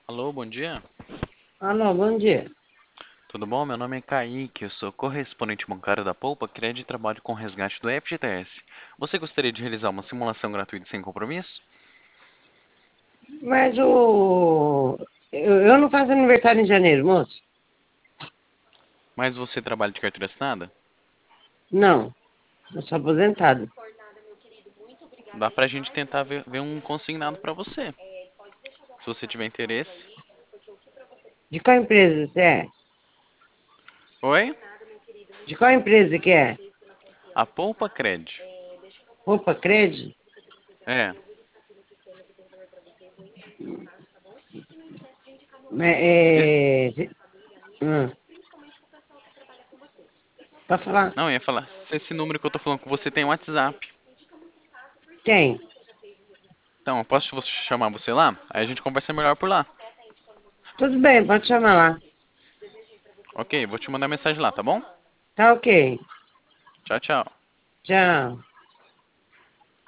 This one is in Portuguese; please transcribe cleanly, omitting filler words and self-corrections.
Alô, bom dia. Alô, bom dia. Tudo bom? Meu nome é Kaique, eu sou correspondente bancário da Poupa, crédito e trabalho com resgate do FGTS. Você gostaria de realizar uma simulação gratuita sem compromisso? Mas eu não faço aniversário em janeiro, moço. Mas você trabalha de carteira assinada? Não, eu sou aposentado. Dá pra gente tentar ver um consignado pra você, se você tiver interesse. De qual empresa você é? Oi? De qual empresa que é? A Poupa Cred. Roupa Cred? É. E- Hum, pode falar? Não, eu ia falar, se esse número que eu tô falando com você tem WhatsApp. Tem. Então, eu posso chamar você lá? Aí a gente conversa melhor por lá. Tudo bem, pode chamar lá. Ok, vou te mandar mensagem lá, tá bom? Tá ok. Tchau, tchau. Tchau.